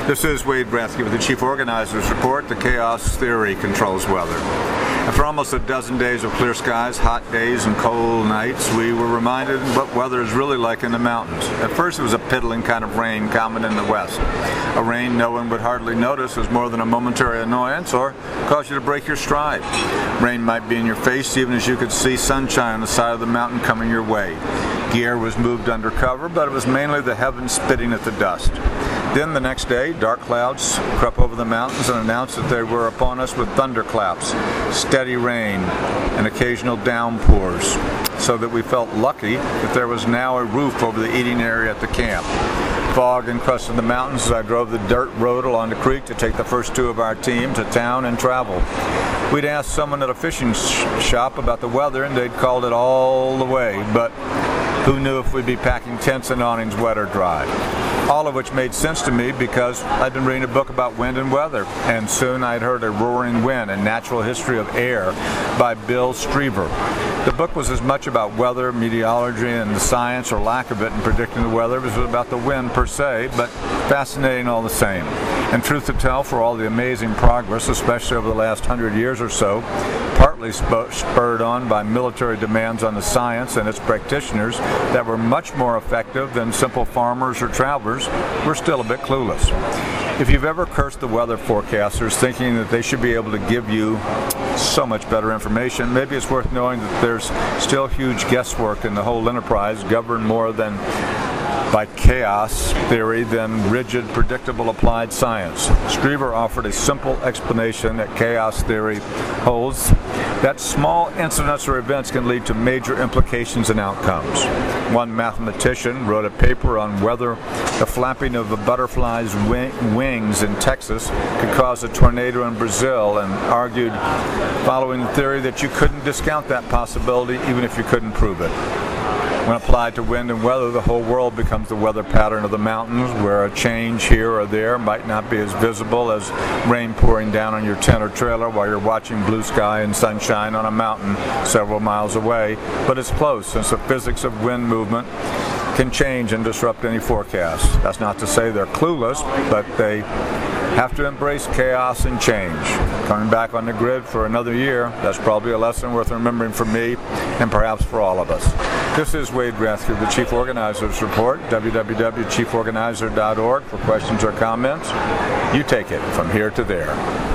This is Wade Brathke with the Chief Organizer's Report. The chaos theory controls weather. After almost a dozen days of clear skies, hot days, and cold nights, we were reminded what weather is really like in the mountains. At first it was a piddling kind of rain common in the west. A rain no one would hardly notice was more than a momentary annoyance or cause you to break your stride. Rain might be in your face even as you could see sunshine on the side of the mountain coming your way. Gear was moved under cover, but it was mainly the heavens spitting at the dust. Then the next day, dark clouds crept over the mountains and announced that they were upon us with thunderclaps, steady rain, and occasional downpours, so that we felt lucky that there was now a roof over the eating area at the camp. Fog encrusted the mountains as I drove the dirt road along the creek to take the first two of our team to town and travel. We'd asked someone at a fishing shop about the weather and they'd called it all the way, but who knew if we'd be packing tents and awnings wet or dry? All of which made sense to me because I'd been reading a book about wind and weather, and soon I'd heard A Roaring Wind, A Natural History of Air by Bill Striever. The book was as much about weather, meteorology, and the science or lack of it in predicting the weather as it was about the wind per se, but fascinating all the same. And truth to tell, for all the amazing progress, especially over the last 100 years or so, partly spurred on by military demands on the science and its practitioners that were much more effective than simple farmers or travelers, we're still a bit clueless. If you've ever cursed the weather forecasters thinking that they should be able to give you so much better information, maybe it's worth knowing that there's still huge guesswork in the whole enterprise, governed more than by chaos theory than rigid, predictable applied science. Striever offered a simple explanation that chaos theory holds that small incidents or events can lead to major implications and outcomes. One mathematician wrote a paper on whether the flapping of a butterfly's wings in Texas could cause a tornado in Brazil, and argued, following the theory, that you couldn't discount that possibility even if you couldn't prove it. When applied to wind and weather, the whole world becomes the weather pattern of the mountains, where a change here or there might not be as visible as rain pouring down on your tent or trailer while you're watching blue sky and sunshine on a mountain several miles away, but it's close, since the physics of wind movement can change and disrupt any forecast. That's not to say they're clueless, but they have to embrace chaos and change. Coming back on the grid for another year, that's probably a lesson worth remembering for me and perhaps for all of us. This is Wade Brathke, the Chief Organizer's Report, www.chieforganizer.org for questions or comments. You take it from here to there.